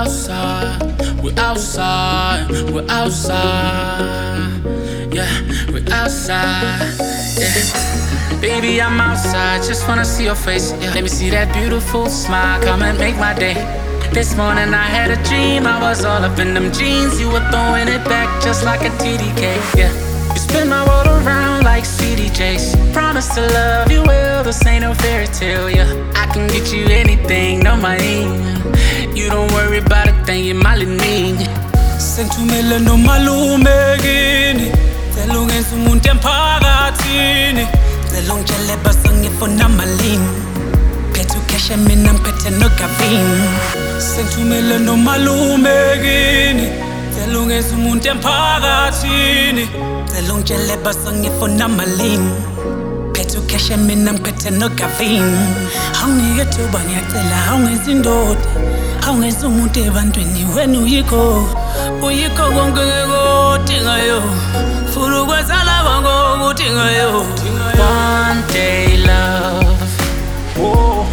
outside, we're outside, we're outside. Yeah, we're outside. Yeah. Baby, I'm outside, just wanna see your face. Yeah. Let me see that beautiful smile, come and make my day. This morning I had a dream, I was all up in them jeans. You were throwing it back just like a TDK. Yeah. You spin my world around like CDJs. Promise to love you well, this ain't no fairy tale, yeah. I can get you anything, no money. You don't worry about a thing, you're my leaning. Sengithumele nomalume kini, cela ungenze umuntu emphakathini. Cela ungitshele bese ngifuna malini, phethe ukheshe mina ngiphethe nogavini. Sengithumele nomalume kini, cela ungenze umuntu emphakathini. Cela ungitshele bese ngifuna malini, phethe ukheshe mina ngiphethe nogavini. Awungike thuba ngiyacela, awungenze indoda, awungenze umuntu ebantwini, wena uyikho konke ngekudingayo, futhi ukwenza laba ngokudingayo. One day love, oh,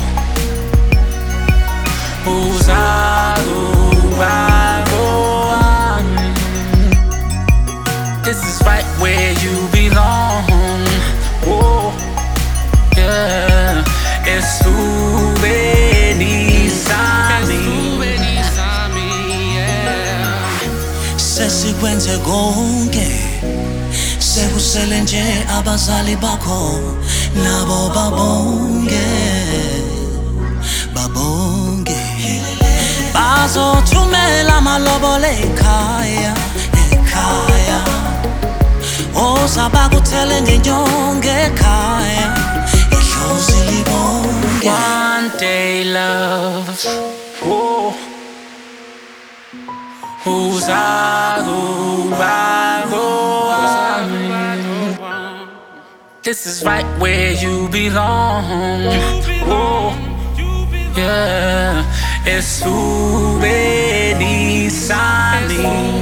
uzakuba ngowami. This is right where you belong, oh, yeah. Esubeni sami, yeah. Sesikwenze konke, sekusele nje abazali bakho nabo babonge, babonge. Bazothumela amalobolo ekhaya, ekhaya. Ozabakuthele ngenyongo ekhaya, ihlozi libonge. One day love, oh, uzakuba ngowami. This is right where you belong, oh, yeah. Esubeni sami.